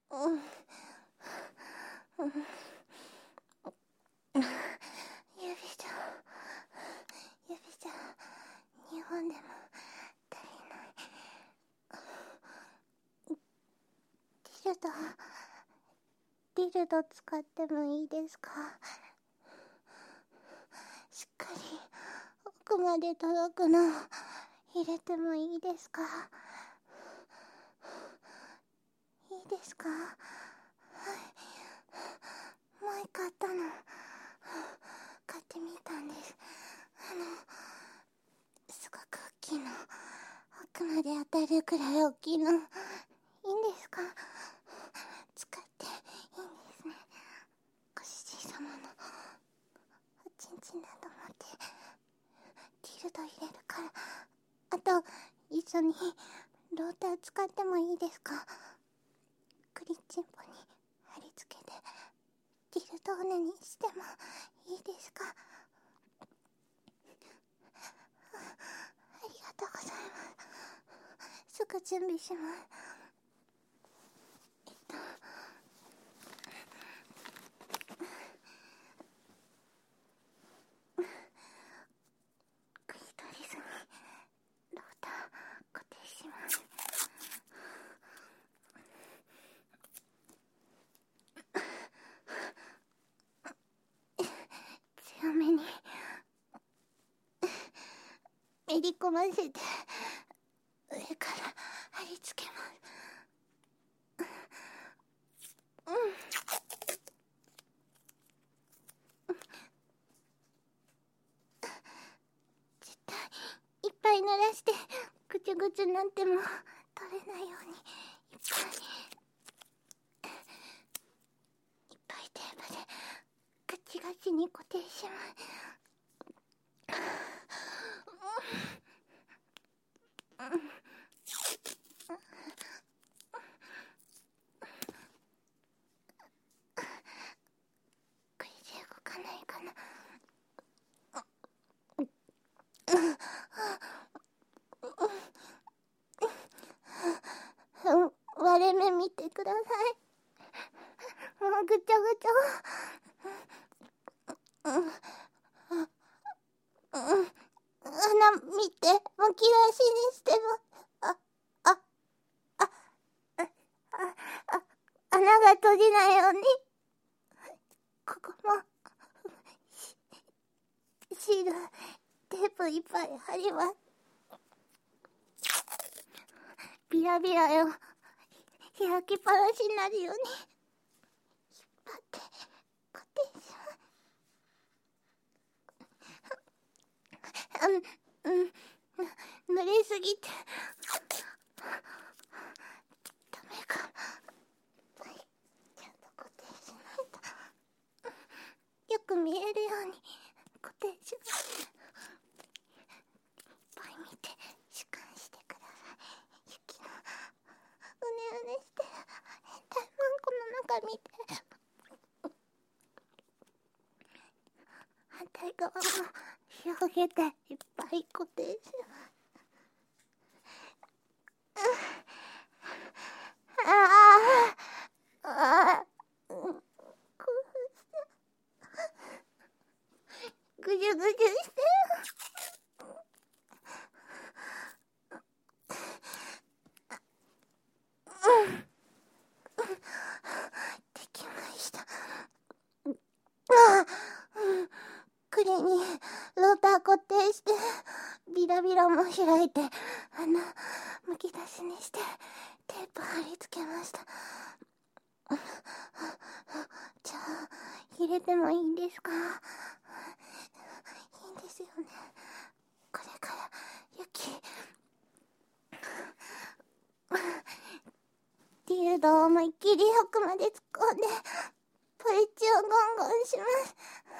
指じゃ2本でも足りない。ディルド使ってもいいですか？しっかり奥まで届くの入れてもいいですか？いいですか？はい。もう一個あったの買ってみたんです。すごく大きいの、奥まで当たるくらい大きいのいいんですか？使っていいんですね。ご主人様のおちんちんだと思ってディルド入れるから。あと一緒にローター使ってもいいですか？クリッチンポに貼り付けてディルド骨にしてもいいですか？ありがとうございます。すぐ準備します。クリトリスにローター固定します。強めにめり込ませて上から貼り付けます。絶対いっぱい濡らしてぐちゅぐちゅなんても取れないようにいっぱいテープでガチガチに固定します。これで動かないかな。割れ目見てください。もうぐちゃぐちゃ。穴見て、むき出しにしても穴が閉じないようにここもシールテープいっぱい貼ります。ビラビラよ開きっぱなしになるように引っ張って固定します。濡れすぎてダメか。はい、ちゃんと固定しないと。よく見えるように固定します。いっぱい見て主観してください。雪のうねうねしてる変態マンコの中見て。反対側も広げていっぱい固定します。ぐじゅぐじゅしてできました。クリにローター固定してビラビラも開いて穴むき出しにしてテープ貼り付けました。じゃあ入れてもいいんですか？いいんですよね。これから雪ディルドを思いっきり奥まで突っ込んでポリチをゴンゴンします。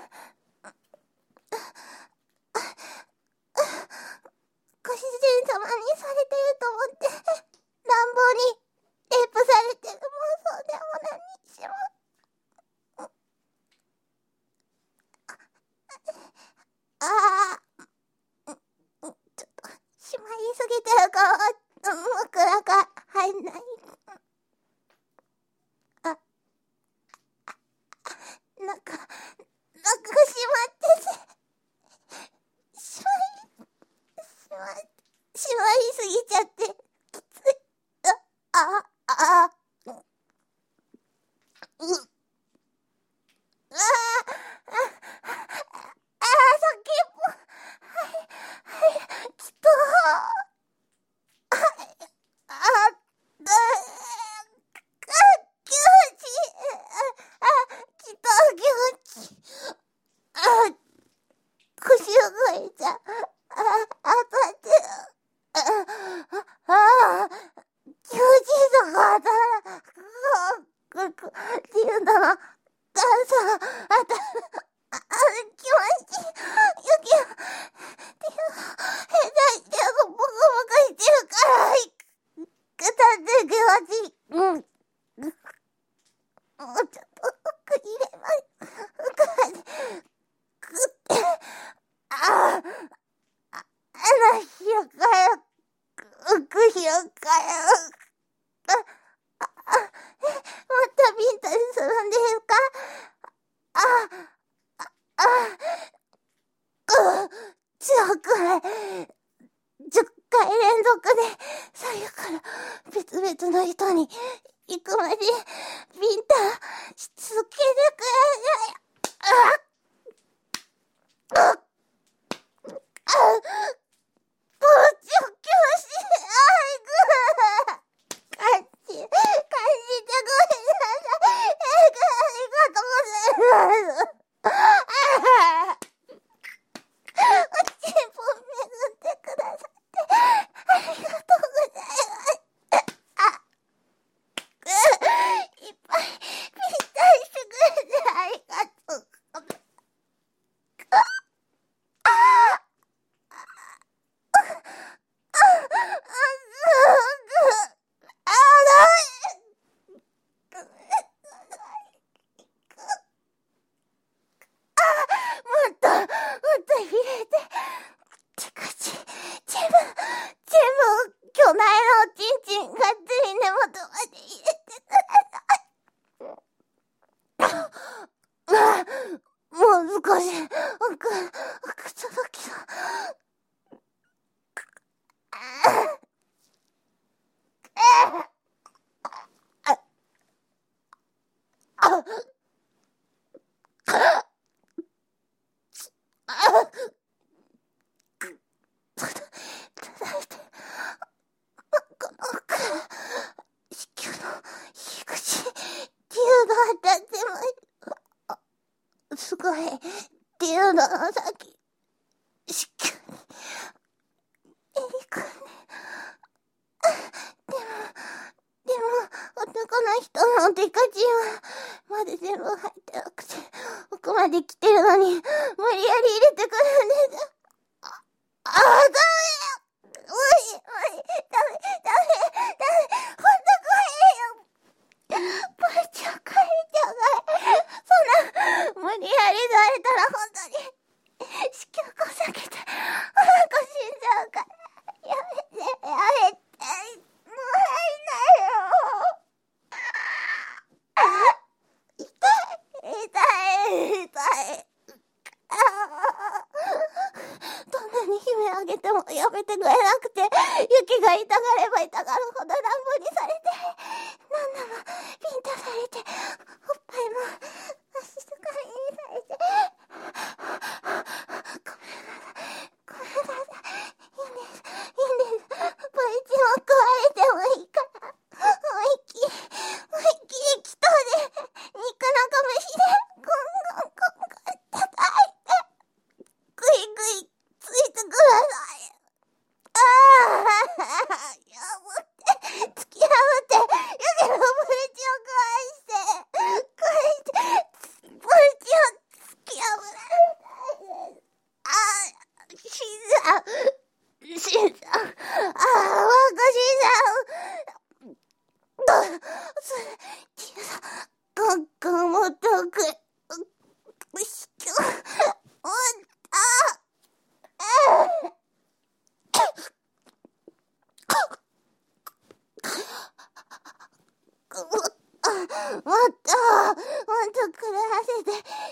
ご主人様にされてると思って乱暴にテープされてる。もうそうでもないにします。ちょっとしまいすぎてるから枕が入んない。 の人に行くまでビンタし続けてください。包丁教師、感じてごめんなさい。ありがとうございます。チンポ巡ってくださってありがとうございます。いっぱいぴったりしてくれてありがとう。もっと入れて。全部、巨大なおちんちんがつい根元まで入れてください。もう少し、奥届きが。この奥、子宮の入り口っていうのはだっても、すごいっていうのの先、子宮に入り込んで。でも、男の人のデカチンは、まだ全部入ってなくて、奥まで来てるのに、無理やり入れてくるんです。ダメよ。無理、ダメ、ほんと怖いよ。ばあちゃん、帰りちゃうから。そんな、無理やりされたらほんとに、子宮こさけて、死んじゃうから。やめて、もう入んないよ。痛い。どんなに悲鳴上げてもやめてくれなくて、雪が痛がれば痛がるほど乱暴にされて、何度もビンタされて、おっぱいも足とかにされて、ごめんなさい。いいんです。ポイチも食われてもいいから、思いっきり気筒で、肉の拳で、ゴン叩いて、ぐいぐいついてください。突き破って、湯気のポイチを返して、ポイチを突き破られたいです。死んじゃう。若死んじゃう。小さ、もっとくれ。子宮、もっとくれらせて。